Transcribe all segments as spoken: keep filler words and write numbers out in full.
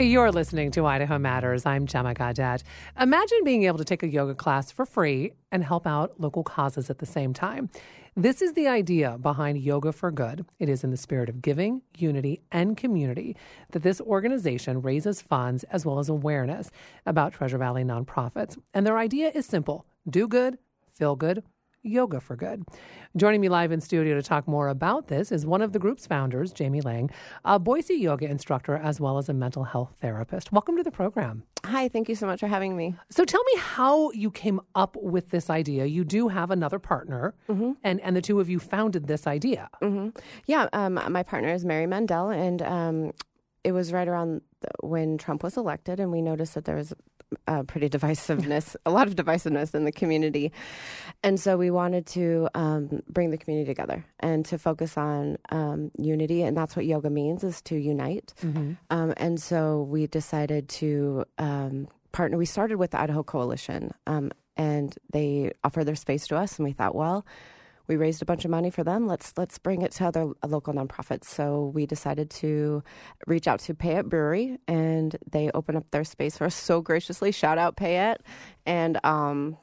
You're listening to Idaho Matters. I'm Gemma Gaudette. Imagine being able to take a yoga class for free and help out local causes at the same time. This is the idea behind Yoga for Good. It is in the spirit of giving, unity, and community that this organization raises funds as well as awareness about Treasure Valley nonprofits. And their idea is simple: do good, feel good, Yoga for Good. Joining me live in studio to talk more about this is one of the group's founders, Jamie Lang, a Boise yoga instructor as well as a mental health therapist. Welcome to the program. Hi, thank you so much for having me. So tell me how you came up with this idea. You do have another partner, mm-hmm. and, and the two of you founded this idea. Mm-hmm. Yeah, um, my partner is Mary Mandel, and um, it was right around when Trump was elected, and we noticed that there was Uh, pretty divisiveness, a lot of divisiveness in the community. And so we wanted to um, bring the community together and to focus on um, unity. And that's what yoga means, is to unite. Mm-hmm. Um, and so we decided to um, partner. We started with the Idaho Coalition, um, and they offered their space to us. And we thought, well, we raised a bunch of money for them. Let's let's bring it to other uh, local nonprofits. So we decided to reach out to Payette Brewery, and they opened up their space for us so graciously. Shout out Payette. And um,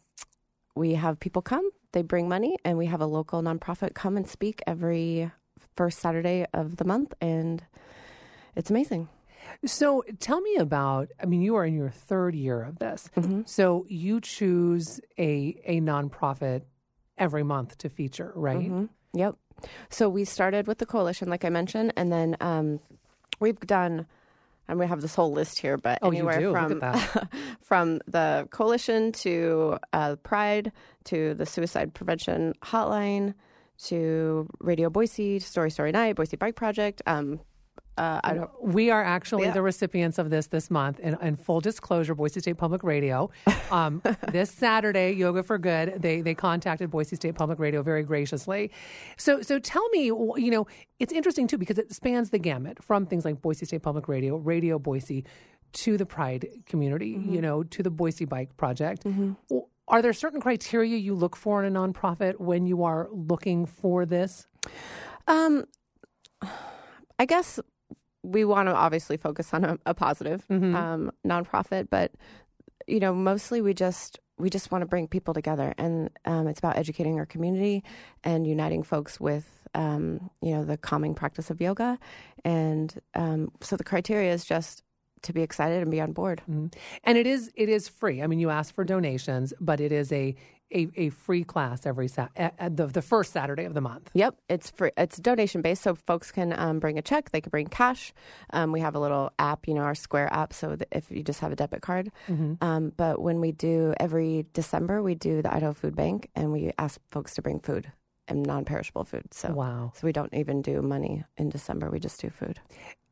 we have people come. They bring money, and we have a local nonprofit come and speak every first Saturday of the month, and it's amazing. So tell me about, I mean, you are in your third year of this. Mm-hmm. So you choose a a nonprofit every month to feature, right? Mm-hmm. Yep. So we started with the coalition, like I mentioned, and then um, we've done, and we have this whole list here, but oh, anywhere you do. from Look at that. from the coalition to uh, Pride to the suicide prevention hotline to Radio Boise, Story Story Night, Boise Bike Project. Um, Uh, I don't, we are actually yeah. the recipients of this this month. And, and full disclosure, Boise State Public Radio, um, this Saturday, Yoga for Good, they they contacted Boise State Public Radio very graciously. So so tell me, you know, it's interesting, too, because it spans the gamut from things like Boise State Public Radio, Radio Boise, to the Pride community, mm-hmm. you know, to the Boise Bike Project. Mm-hmm. Are there certain criteria you look for in a nonprofit when you are looking for this? Um, I guess we want to obviously focus on a, a positive mm-hmm. um, nonprofit, but you know, mostly we just we just want to bring people together, and um, it's about educating our community and uniting folks with um, you know, the calming practice of yoga, and um, so the criteria is just to be excited and be on board. Mm-hmm. And it is it is free. I mean, you ask for donations, but it is a a, a free class every sa- at the the first Saturday of the month. Yep, it's free. It's donation based, so folks can um, bring a check. They can bring cash. Um, we have a little app, you know, our Square app. So that if you just have a debit card, mm-hmm. um, but when we do every December, we do the Idaho Food Bank, and we ask folks to bring food and non-perishable food. So wow. So we don't even do money in December. We just do food.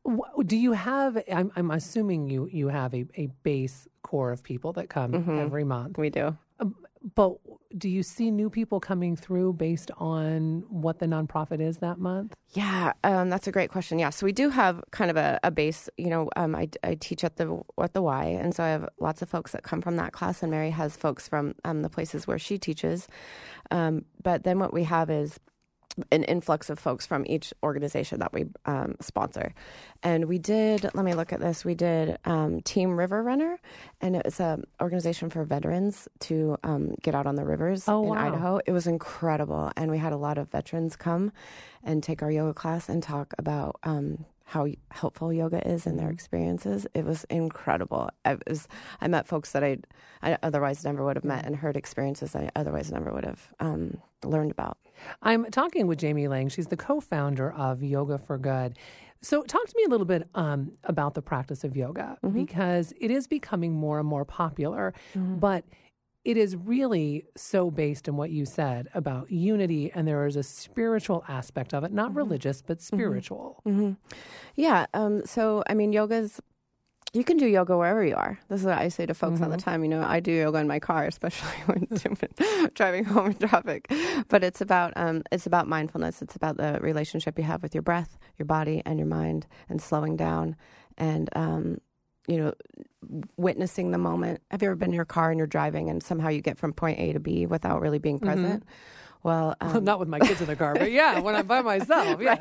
Do you have, I'm, I'm assuming you, you have a, a base core of people that come mm-hmm. every month. We do. Um, but do you see new people coming through based on what the nonprofit is that month? Yeah, um, that's a great question. Yeah, so we do have kind of a, a base. You know, um, I, I teach at the at the Y, and so I have lots of folks that come from that class, and Mary has folks from um, the places where she teaches. Um, but then what we have is an influx of folks from each organization that we um, sponsor. And we did, let me look at this, we did um, Team River Runner, and it was an organization for veterans to um, get out on the rivers oh, in wow. Idaho. It was incredible. And we had a lot of veterans come and take our yoga class and talk about um, how helpful yoga is and their experiences. It was incredible. I, was, I met folks that I'd, I otherwise never would have met, and heard experiences I otherwise never would have um, learned about. I'm talking with Jamie Lang. She's the co-founder of Yoga for Good. So talk to me a little bit um, about the practice of yoga, mm-hmm. because it is becoming more and more popular, mm-hmm. but it is really so based in what you said about unity, and there is a spiritual aspect of it, not mm-hmm. religious, but spiritual. Mm-hmm. Yeah. Um, so, I mean, yoga's, you can do yoga wherever you are. This is what I say to folks mm-hmm. all the time. You know, I do yoga in my car, especially when driving home in traffic. But it's about um, it's about mindfulness. It's about the relationship you have with your breath, your body, and your mind, and slowing down, and um, you know, witnessing the moment. Have you ever been in your car and you're driving, and somehow you get from point A to B without really being present? Mm-hmm. Well, um, not with my kids in the car, but yeah, when I'm by myself, yes.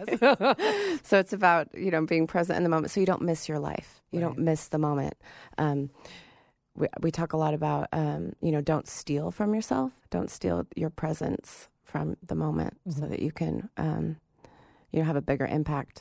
So it's about, you know, being present in the moment so you don't miss your life. You Right. don't miss the moment. Um, we, we talk a lot about, um, you know, don't steal from yourself. Don't steal your presence from the moment mm-hmm. so that you can, um, you know, have a bigger impact,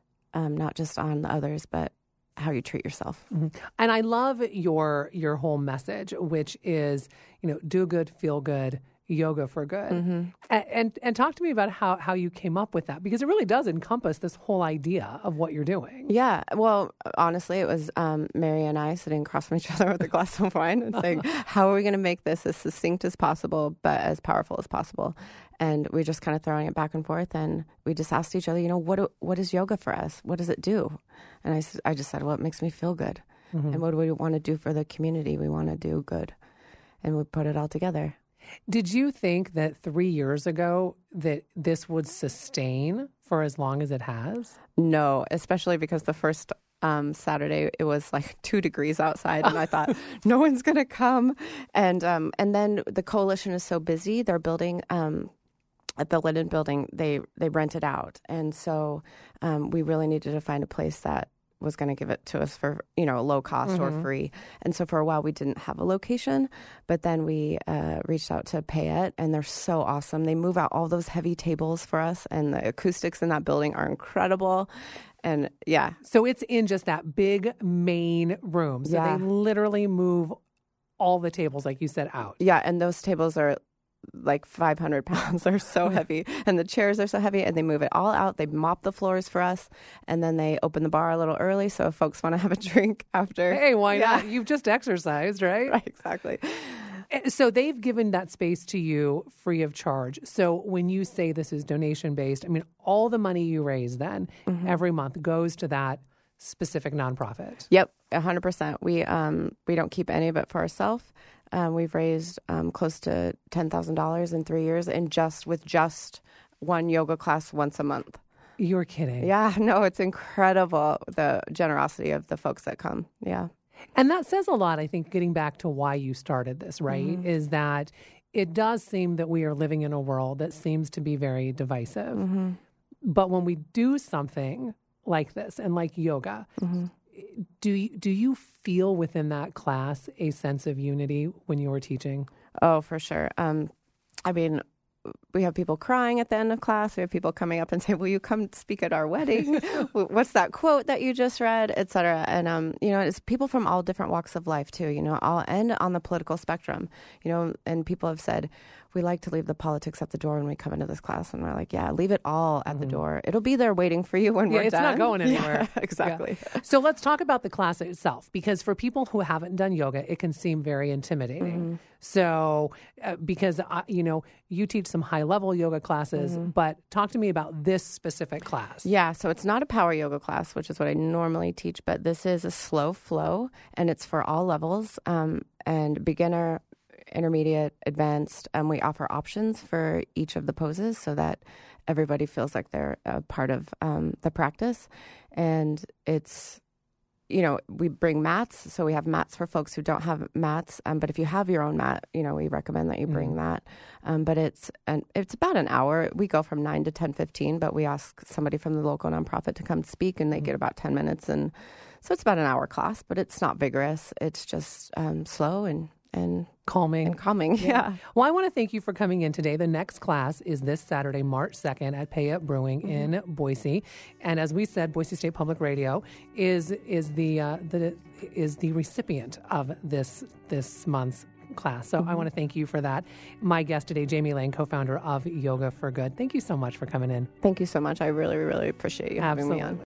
um, not just on the others, but how you treat yourself. Mm-hmm. And I love your your whole message, which is, you know, do good, feel good, yoga for good. Mm-hmm. And, and and talk to me about how, how you came up with that, because it really does encompass this whole idea of what you're doing. Yeah. Well, honestly, it was um, Mary and I sitting across from each other with a glass of wine and saying, how are we going to make this as succinct as possible, but as powerful as possible? And we just kind of throwing it back and forth. And we just asked each other, you know, what do, what is yoga for us? What does it do? And I, I just said, well, it makes me feel good. Mm-hmm. And what do we want to do for the community? We want to do good. And we put it all together. Did you think that three years ago that this would sustain for as long as it has? No, especially because the first um, Saturday it was like two degrees outside, and I thought no one's going to come. And um, and then the coalition is so busy; they're building um, at the Linden Building. They they rent it out, and so um, we really needed to find a place that was going to give it to us for, you know, low cost mm-hmm. or free. And so for a while we didn't have a location, but then we uh, reached out to Payette, and they're so awesome. They move out all those heavy tables for us, and the acoustics in that building are incredible. And yeah. So it's in just that big main room. So yeah. they literally move all the tables, like you said, out. Yeah. And those tables are like five hundred pounds. They're so heavy, and the chairs are so heavy, and they move it all out. They mop the floors for us, and then they open the bar a little early. So if folks want to have a drink after. Hey, why yeah. not? You've just exercised, right? Right, exactly. So they've given that space to you free of charge. So when you say this is donation based, I mean, all the money you raise then mm-hmm. every month goes to that specific nonprofit. Yep, one hundred percent. We um we don't keep any of it for ourselves. Um, we've raised um, close to ten thousand dollars in three years, and just with just one yoga class once a month. You're kidding. Yeah, no, it's incredible, the generosity of the folks that come. Yeah. And that says a lot, I think, getting back to why you started this, right, mm-hmm. is that it does seem that we are living in a world that seems to be very divisive. Mm-hmm. But when we do something like this and like yoga, mm-hmm. do you, do you feel within that class a sense of unity when you were teaching? Oh, for sure. Um, I mean, we have people crying at the end of class. We have people coming up and say, will you come speak at our wedding? What's that quote that you just read, et cetera? And, um, you know, it's people from all different walks of life, too, you know, all and on the political spectrum, you know, and people have said, we like to leave the politics at the door when we come into this class. And we're like, yeah, leave it all at mm-hmm. the door. It'll be there waiting for you when yeah, we're it's done. It's not going anywhere. Yeah, exactly. Yeah. So let's talk about the class itself, because for people who haven't done yoga, it can seem very intimidating. Mm-hmm. So uh, because, uh, you know, you teach some high-level yoga classes, mm-hmm. but talk to me about this specific class. Yeah, so it's not a power yoga class, which is what I normally teach, but this is a slow flow, and it's for all levels, um, and beginner, intermediate, advanced, and we offer options for each of the poses so that everybody feels like they're a part of um, the practice. And it's, you know, we bring mats, so we have mats for folks who don't have mats. Um, but if you have your own mat, you know, we recommend that you bring mm-hmm. that. Um, but it's an, it's about an hour. We go from nine to ten fifteen, but we ask somebody from the local nonprofit to come speak, and they mm-hmm. get about ten minutes. And so it's about an hour class, but it's not vigorous. It's just um, slow and and calming. And calming, yeah. yeah. Well, I want to thank you for coming in today. The next class is this Saturday, March second at Payette Brewing mm-hmm. in Boise. And as we said, Boise State Public Radio is is the uh, the is the recipient of this this month's class. So mm-hmm. I want to thank you for that. My guest today, Jamie Lang, co-founder of Yoga for Good. Thank you so much for coming in. Thank you so much. I really, really appreciate you Absolutely. having me on.